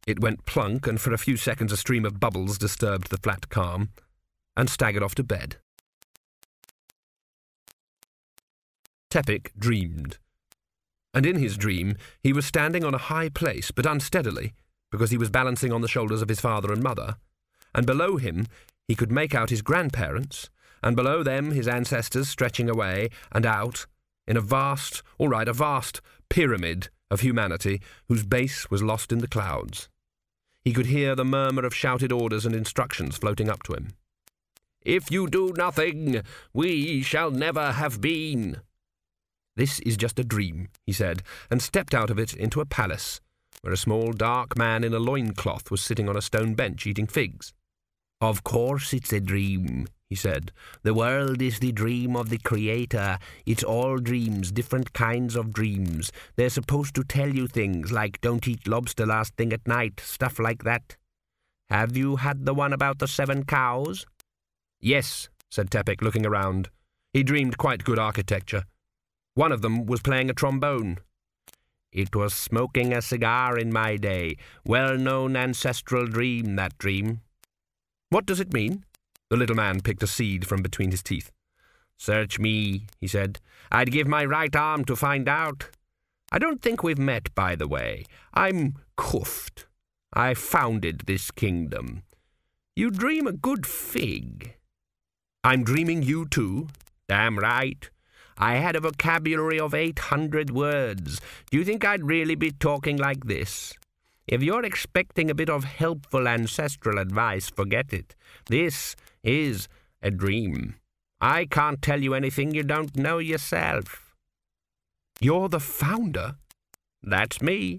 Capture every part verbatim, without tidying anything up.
It went plunk, and for a few seconds a stream of bubbles disturbed the flat calm, and staggered off to bed. Tepic dreamed. And in his dream he was standing on a high place, but unsteadily, because he was balancing on the shoulders of his father and mother, and below him he could make out his grandparents, and below them his ancestors stretching away and out in a vast, all right, a vast pyramid of humanity whose base was lost in the clouds. He could hear the murmur of shouted orders and instructions floating up to him. "If you do nothing, we shall never have been." "This is just a dream," he said, and stepped out of it into a palace, where a small dark man in a loincloth was sitting on a stone bench eating figs. "Of course it's a dream," he said. "The world is the dream of the Creator. It's all dreams, different kinds of dreams. They're supposed to tell you things like don't eat lobster last thing at night, stuff like that. Have you had the one about the seven cows?" "Yes," said Tepic, looking around. He dreamed quite good architecture. One of them was playing a trombone. "It was smoking a cigar in my day. Well-known ancestral dream, that dream." "What does it mean?" The little man picked a seed from between his teeth. "Search me," he said. "I'd give my right arm to find out. I don't think we've met, by the way. I'm Kuft. I founded this kingdom. You dream a good fig." "I'm dreaming you too?" "Damn right. I had a vocabulary of eight hundred words. Do you think I'd really be talking like this? If you're expecting a bit of helpful ancestral advice, forget it. This is a dream. I can't tell you anything you don't know yourself." "You're the founder?" "That's me."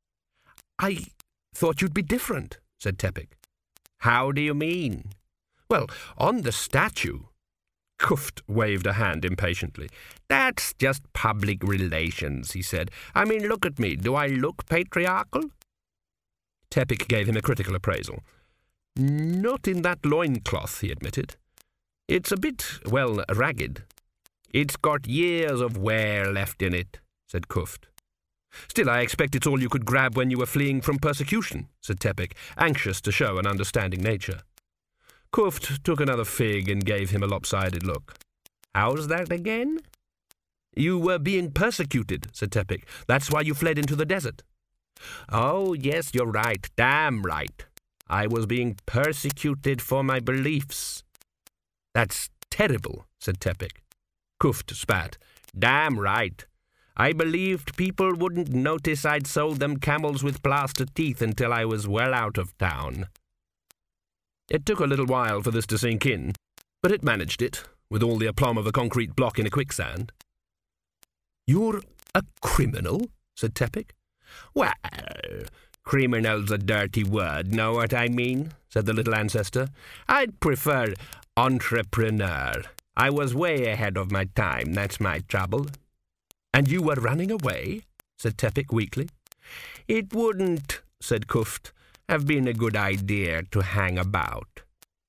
"I thought you'd be different," said Tepic. "How do you mean?" "Well, on the statue—" Kuft waved a hand impatiently. "That's just public relations," he said. "I mean, look at me. Do I look patriarchal?" Tepic gave him a critical appraisal. "Not in that loincloth," he admitted. "It's a bit, well, ragged." "It's got years of wear left in it," said Kuft. "Still, I expect it's all you could grab when you were fleeing from persecution," said Tepic, anxious to show an understanding nature. Kuft took another fig and gave him a lopsided look. "How's that again?" "You were being persecuted," said Tepic. "That's why you fled into the desert." "Oh, yes, you're right. Damn right. I was being persecuted for my beliefs." "That's terrible," said Tepic. Kuft spat. "Damn right. I believed people wouldn't notice I'd sold them camels with plaster teeth until I was well out of town." It took a little while for this to sink in, but it managed it, with all the aplomb of a concrete block in a quicksand. "You're a criminal?" said Tepic. "Well, criminal's a dirty word, know what I mean?" said the little ancestor. "I'd prefer entrepreneur. I was way ahead of my time, that's my trouble." "And you were running away?" said Tepic weakly. "It wouldn't," said Kuft, "have been a good idea to hang about."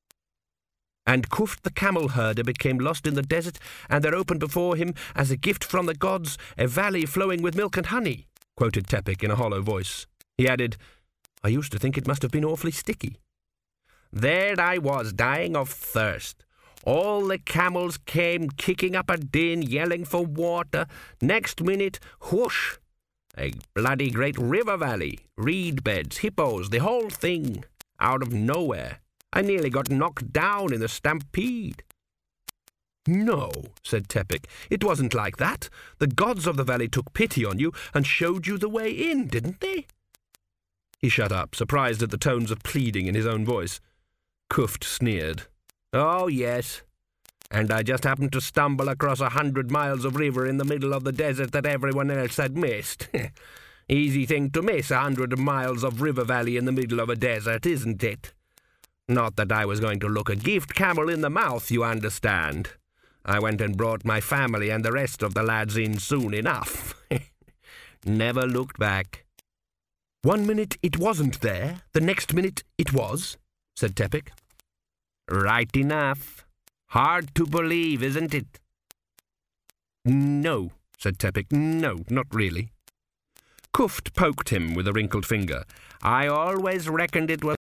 "And Kuft the camel herder became lost in the desert, and there opened before him, as a gift from the gods, a valley flowing with milk and honey," quoted Tepic in a hollow voice. He added, "I used to think it must have been awfully sticky." "There I was, dying of thirst. All the camels came kicking up a din, yelling for water. Next minute, whoosh! A bloody great river valley, reed beds, hippos, the whole thing, out of nowhere. I nearly got knocked down in the stampede." "No," said Tepic, "it wasn't like that. The gods of the valley took pity on you and showed you the way in, didn't they?" He shut up, surprised at the tones of pleading in his own voice. Kuft sneered. "Oh, yes. And I just happened to stumble across a hundred miles of river in the middle of the desert that everyone else had missed. Easy thing to miss, a hundred miles of river valley in the middle of a desert, isn't it? Not that I was going to look a gift camel in the mouth, you understand. I went and brought my family and the rest of the lads in soon enough. Never looked back." "One minute it wasn't there, the next minute it was," said Tepic. "Right enough. Hard to believe, isn't it?" "No," said Tepic. "No, not really." Cuft poked him with a wrinkled finger. "I always reckoned it was